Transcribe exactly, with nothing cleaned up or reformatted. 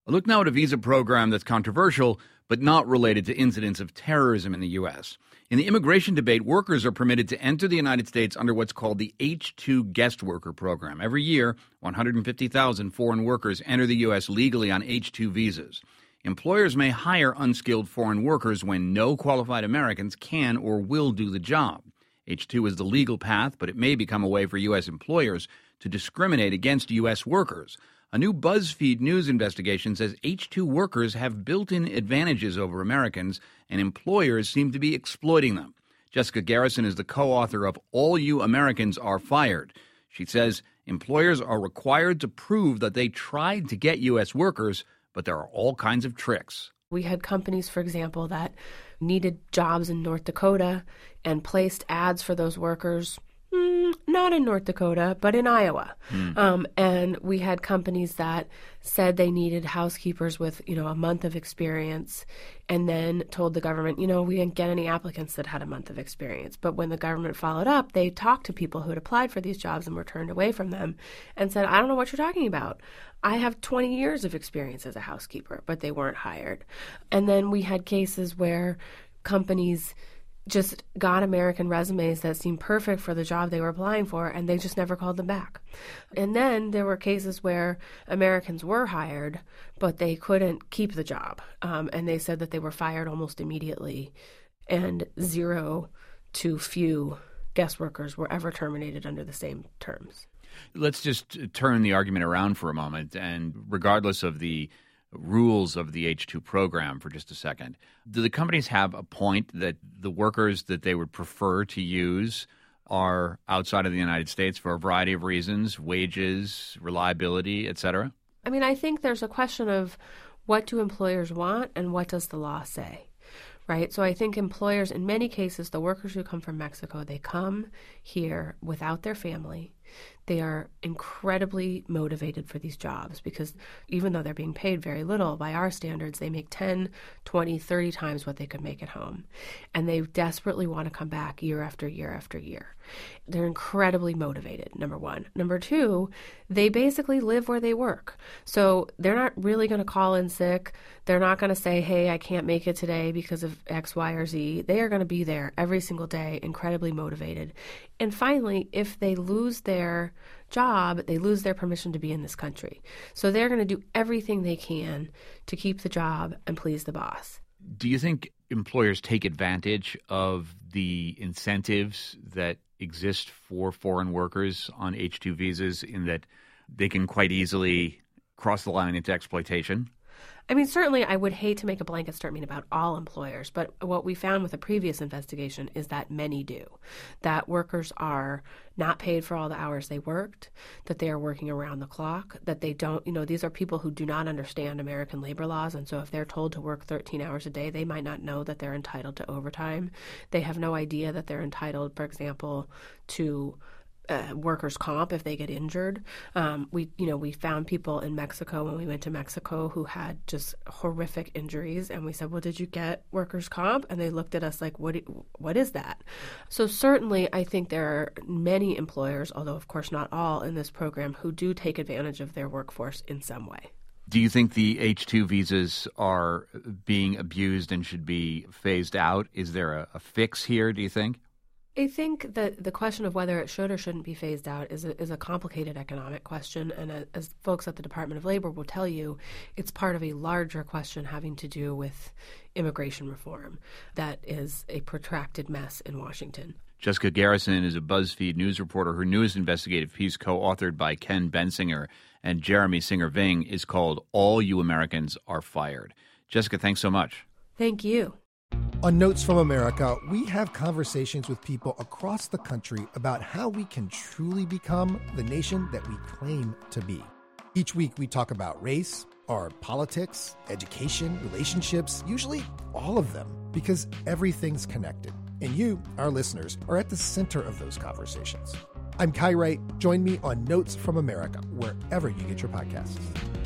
A look now at a visa program that's controversial, but not related to incidents of terrorism in the U S. In the immigration debate, workers are permitted to enter the United States under what's called the H two guest worker program. Every year, one hundred fifty thousand foreign workers enter the U S legally on H two visas. Employers may hire unskilled foreign workers when no qualified Americans can or will do the job. H two is the legal path, but it may become a way for U S employers to discriminate against U S workers. A new BuzzFeed News investigation says H two workers have built-in advantages over Americans, and employers seem to be exploiting them. Jessica Garrison is the co-author of All You Americans Are Fired. She says employers are required to prove that they tried to get U S workers, but there are all kinds of tricks. We had companies, for example, that needed jobs in North Dakota and placed ads for those workers. Mm, not in North Dakota, but in Iowa. Mm. Um, and we had companies that said they needed housekeepers with, you know, a month of experience, and then told the government, you know, we didn't get any applicants that had a month of experience. But when the government followed up, they talked to people who had applied for these jobs and were turned away from them and said, I don't know what you're talking about. I have twenty years of experience as a housekeeper, but they weren't hired. And then we had cases where companies just got American resumes that seemed perfect for the job they were applying for, and they just never called them back. And then there were cases where Americans were hired, but they couldn't keep the job. Um, and they said that they were fired almost immediately, and zero to few guest workers were ever terminated under the same terms. Let's just turn the argument around for a moment, and regardless of the rules of the H two program for just a second, do the companies have a point that the workers that they would prefer to use are outside of the United States for a variety of reasons, wages, reliability, et cetera? I mean, I think there's a question of what do employers want and what does the law say, right? So I think employers, in many cases, the workers who come from Mexico, they come here without their family. They are incredibly motivated for these jobs because even though they're being paid very little, by our standards, they make ten, twenty, thirty times what they could make at home. And they desperately want to come back year after year after year. They're incredibly motivated, number one. Number two, they basically live where they work. So they're not really going to call in sick. They're not going to say, hey, I can't make it today because of X, Y, or Z. They are going to be there every single day, incredibly motivated. And finally, if they lose their job, they lose their permission to be in this country. So they're going to do everything they can to keep the job and please the boss. Do you think employers take advantage of the incentives that exist for foreign workers on H two visas in that they can quite easily cross the line into exploitation? I mean, certainly I would hate to make a blanket statement about all employers, but what we found with a previous investigation is that many do, that workers are not paid for all the hours they worked, that they are working around the clock, that they don't, you know, these are people who do not understand American labor laws, and so if they're told to work thirteen hours a day, they might not know that they're entitled to overtime. They have no idea that they're entitled, for example, to Uh, workers' comp if they get injured. Um, we, you know, we found people in Mexico when we went to Mexico who had just horrific injuries, and we said, "Well, did you get workers' comp?" And they looked at us like, "What? Do, what is that?" So certainly, I think there are many employers, although of course not all, in this program who do take advantage of their workforce in some way. Do you think the H two visas are being abused and should be phased out? Is there a, a fix here, do you think? I think that the question of whether it should or shouldn't be phased out is a, is a complicated economic question. And as folks at the Department of Labor will tell you, it's part of a larger question having to do with immigration reform that is a protracted mess in Washington. Jessica Garrison is a BuzzFeed News reporter. Her newest investigative piece, co-authored by Ken Bensinger and Jeremy Singer-Ving, is called All You Americans Are Fired. Jessica, thanks so much. Thank you. On Notes from America, we have conversations with people across the country about how we can truly become the nation that we claim to be. Each week, we talk about race, our politics, education, relationships, usually all of them, because everything's connected. And you, our listeners, are at the center of those conversations. I'm Kai Wright. Join me on Notes from America, wherever you get your podcasts.